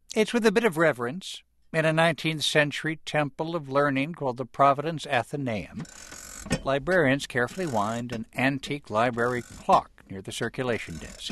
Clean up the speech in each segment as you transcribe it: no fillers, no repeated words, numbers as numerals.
It's with a bit of reverence in a 19th century temple of learning called the Providence Athenaeum. Librarians carefully wind an antique library clock near the circulation desk.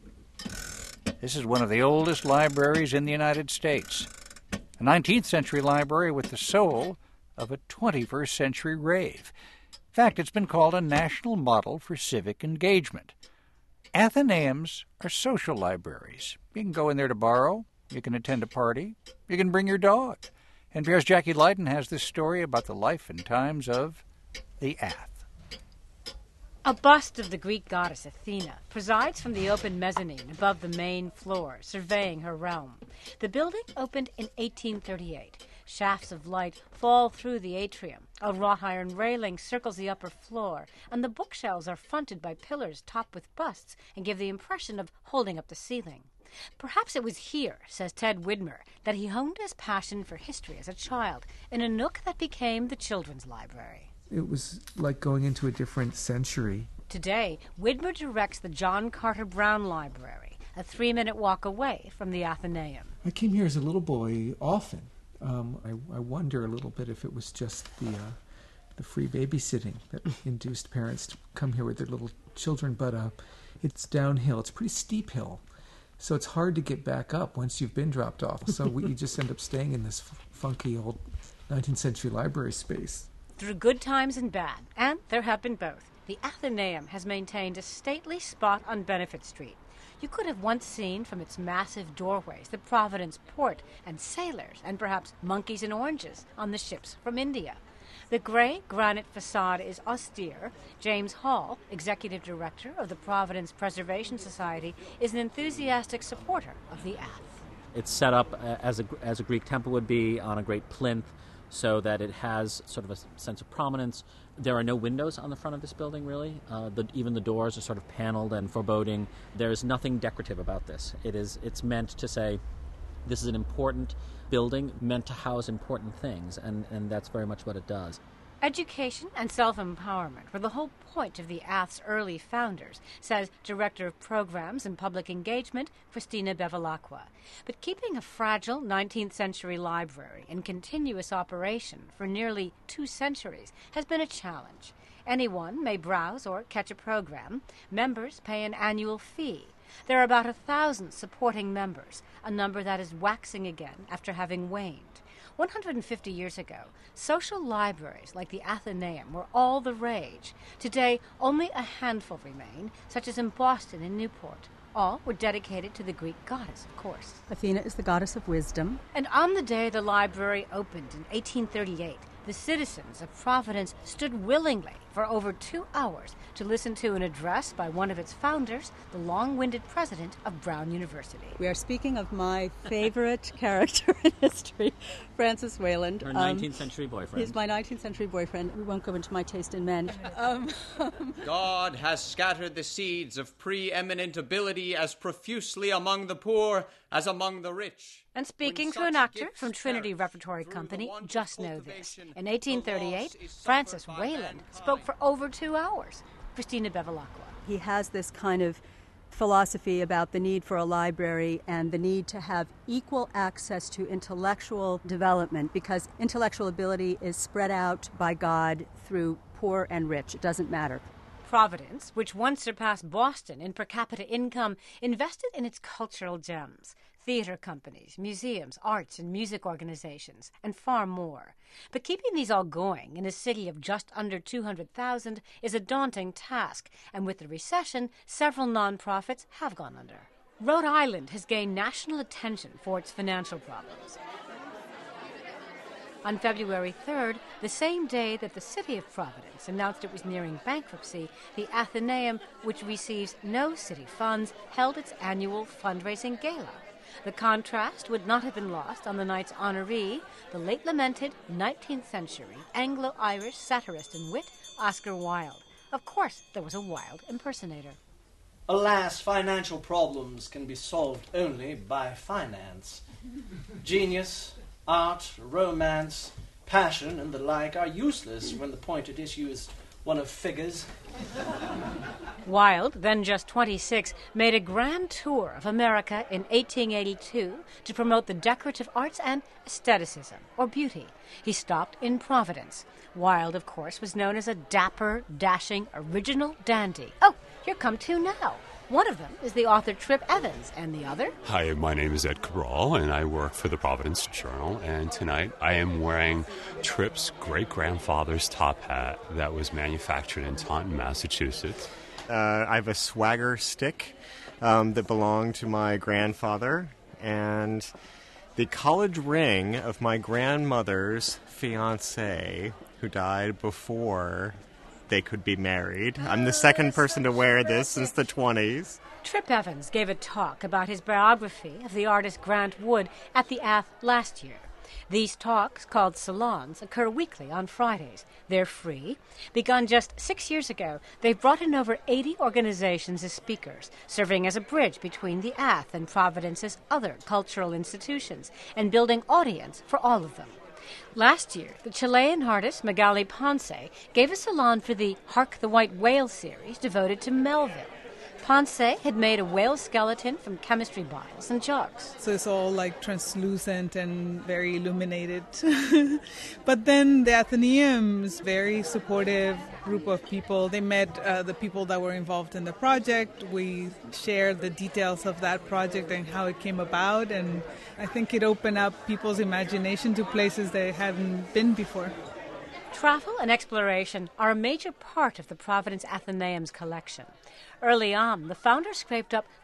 This is one of the oldest libraries in the United States, a 19th century library with the soul of a 21st century rave. In fact, it's been called a national model for civic engagement. Athenaeums are social libraries. You can go in there to borrow, you can attend a party, you can bring your dog. NPR's Jackie Leiden has this story about the life and times of the Ath. A bust of the Greek goddess Athena presides from the open mezzanine above the main floor, surveying her realm. The building opened in 1838. Shafts of light fall through the atrium. A wrought iron railing circles the upper floor, and the bookshelves are fronted by pillars topped with busts and give the impression of holding up the ceiling. Perhaps it was here, says Ted Widmer, that he honed his passion for history as a child in a nook that became the children's library. It was like going into a different century. Today, Widmer directs the John Carter Brown Library, a 3-minute walk away from the Athenaeum. I came here as a little boy often. I wonder a little bit if it was just the free babysitting that induced parents to come here with their little children, but it's downhill. It's a pretty steep hill, so it's hard to get back up once you've been dropped off. So you just end up staying in this funky old 19th century library space. Through good times and bad, and there have been both, the Athenaeum has maintained a stately spot on Benefit Street. You could have once seen from its massive doorways the Providence port and sailors and perhaps monkeys and oranges on the ships from India. The gray granite facade is austere. James Hall, executive director of the Providence Preservation Society, is an enthusiastic supporter of the Ath. It's set up as a Greek temple would be on a great plinth, so that it has sort of a sense of prominence. There are no windows on the front of this building, really. Even the doors are sort of paneled and foreboding. There's nothing decorative about this. It's meant to say this is an important building meant to house important things, and that's very much what it does. Education and self-empowerment were the whole point of the Ath's early founders, says Director of Programs and Public Engagement, Christina Bevilacqua. But keeping a fragile 19th century library in continuous operation for nearly 2 centuries has been a challenge. Anyone may browse or catch a program. Members pay an annual fee. There are about 1,000 supporting members, a number that is waxing again after having waned. 150 years ago, social libraries like the Athenaeum were all the rage. Today, only a handful remain, such as in Boston and Newport. All were dedicated to the Greek goddess, of course. Athena is the goddess of wisdom. And on the day the library opened in 1838, the citizens of Providence stood willingly for over 2 hours to listen to an address by one of its founders, the long-winded president of Brown University. We are speaking of my favorite character in history, Francis Wayland. Her 19th century boyfriend. He's my 19th century boyfriend. We won't go into my taste in men. God has scattered the seeds of preeminent ability as profusely among the poor as among the rich. And speaking to an actor from Trinity Repertory Company, just know this. In 1838, Francis Wayland spoke for over 2 hours. Christina Bevilacqua. He has this kind of philosophy about the need for a library and the need to have equal access to intellectual development, because intellectual ability is spread out by God through poor and rich. It doesn't matter. Providence, which once surpassed Boston in per capita income, invested in its cultural gems. Theater companies, museums, arts and music organizations, and far more. But keeping these all going in a city of just under 200,000 is a daunting task, and with the recession, several nonprofits have gone under. Rhode Island has gained national attention for its financial problems. On February 3rd, the same day that the city of Providence announced it was nearing bankruptcy, the Athenaeum, which receives no city funds, held its annual fundraising gala. The contrast would not have been lost on the night's honoree, the late lamented 19th century Anglo-Irish satirist and wit, Oscar Wilde. Of course, there was a Wilde impersonator. Alas, financial problems can be solved only by finance. Genius, art, romance, passion, and the like are useless when the point at issue is one of figures. Wilde, then just 26, made a grand tour of America in 1882 to promote the decorative arts and aestheticism, or beauty. He stopped in Providence. Wilde, of course, was known as a dapper, dashing, original dandy. Oh, here come two now. One of them is the author Trip Evans, and the other? Hi, my name is Ed Cabral, and I work for the Providence Journal, and tonight I am wearing Trip's great-grandfather's top hat that was manufactured in Taunton, Massachusetts. I have a swagger stick that belonged to my grandfather, and the college ring of my grandmother's fiancé, who died before they could be married. I'm the second person to wear this since the 20s. Trip Evans gave a talk about his biography of the artist Grant Wood at the Ath last year. These talks, called salons, occur weekly on Fridays. They're free. Begun just 6 years ago, they've brought in over 80 organizations as speakers, serving as a bridge between the Ath and Providence's other cultural institutions, and building audience for all of them. Last year, the Chilean artist Magali Ponce gave a salon for the Hark the White Whale series devoted to Melville. Ponce had made a whale skeleton from chemistry bottles and jugs. So it's all like translucent and very illuminated. But then the Athenaeum is a very supportive group of people. They met the people that were involved in the project. We shared the details of that project and how it came about. And I think it opened up people's imagination to places they hadn't been before. Travel and exploration are a major part of the Providence Athenaeum's collection. Early on, the founder scraped up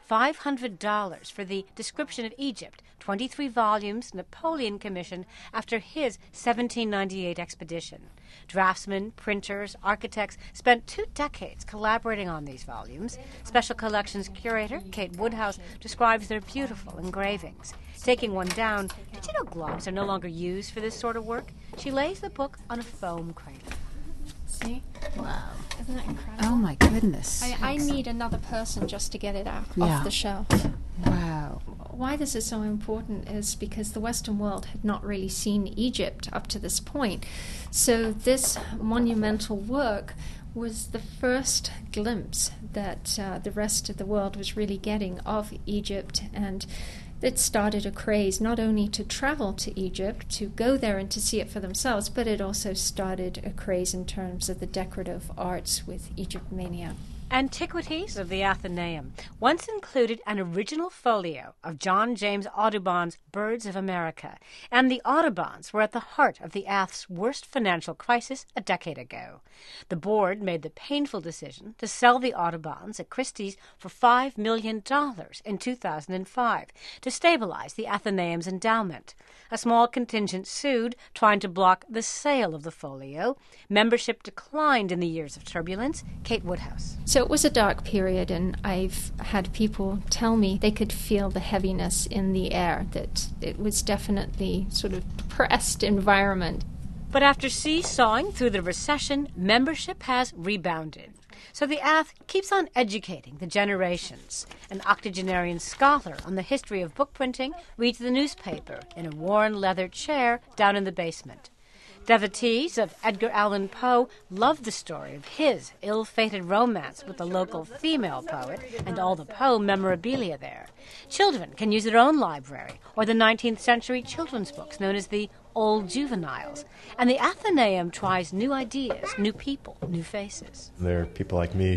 $500 for the Description of Egypt, 23 volumes Napoleon commissioned after his 1798 expedition. Draftsmen, printers, architects spent 2 decades collaborating on these volumes. Special Collections curator Kate Woodhouse describes their beautiful engravings. Taking one down, did you know gloves are no longer used for this sort of work? She lays the book on a foam cradle. See? Wow. Isn't that incredible? Oh my goodness. I need another person just to get it out off the shelf. Wow. Why this is so important is because the Western world had not really seen Egypt up to this point. So this monumental work was the first glimpse that the rest of the world was really getting of Egypt, and it started a craze not only to travel to Egypt, to go there and to see it for themselves, but it also started a craze in terms of the decorative arts with Egyptomania. Antiquities of the Athenaeum once included an original folio of John James Audubon's Birds of America, and the Audubons were at the heart of the Ath's worst financial crisis a decade ago. The board made the painful decision to sell the Audubons at Christie's for $5 million in 2005 to stabilize the Athenaeum's endowment. A small contingent sued, trying to block the sale of the folio. Membership declined in the years of turbulence. Kate Woodhouse. So it was a dark period, and I've had people tell me they could feel the heaviness in the air, that it was definitely sort of depressed environment. But after seesawing through the recession, membership has rebounded. So the Ath keeps on educating the generations. An octogenarian scholar on the history of book printing reads the newspaper in a worn leather chair down in the basement. Devotees of Edgar Allan Poe love the story of his ill-fated romance with the local female poet and all the Poe memorabilia there. Children can use their own library or the 19th century children's books known as the Old Juveniles. And the Athenaeum tries new ideas, new people, new faces. There are people like me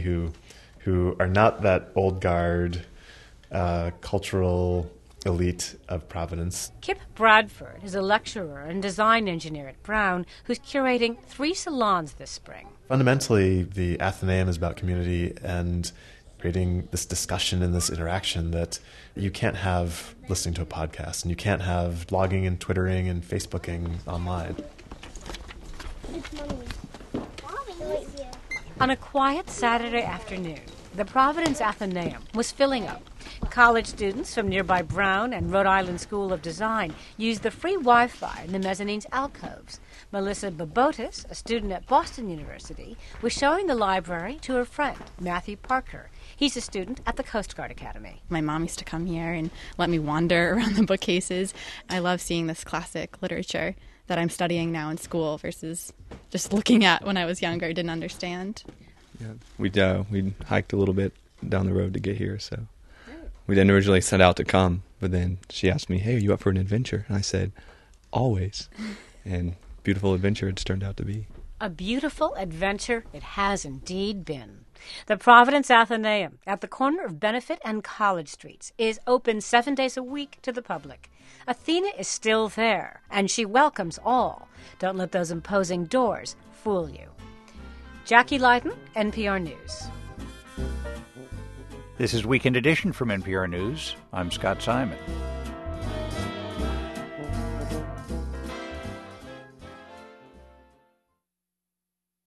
who are not that old guard cultural elite of Providence. Kip Bradford is a lecturer and design engineer at Brown who's curating 3 salons this spring. Fundamentally, the Athenaeum is about community and creating this discussion and this interaction that you can't have listening to a podcast, and you can't have blogging and Twittering and Facebooking online. On a quiet Saturday afternoon, the Providence Athenaeum was filling up. College students from nearby Brown and Rhode Island School of Design used the free Wi-Fi in the mezzanine's alcoves. Melissa Bobotis, a student at Boston University, was showing the library to her friend, Matthew Parker. He's a student at the Coast Guard Academy. My mom used to come here and let me wander around the bookcases. I love seeing this classic literature that I'm studying now in school versus just looking at when I was younger, didn't understand. Yeah, we hiked a little bit down the road to get here, so we didn't originally set out to come, but then she asked me, "Hey, are you up for an adventure?" And I said, "Always." And beautiful adventure it's turned out to be. A beautiful adventure it has indeed been. The Providence Athenaeum, at the corner of Benefit and College Streets, is open 7 days a week to the public. Athena is still there, and she welcomes all. Don't let those imposing doors fool you. Jackie Leiden, NPR News. This is Weekend Edition from NPR News. I'm Scott Simon.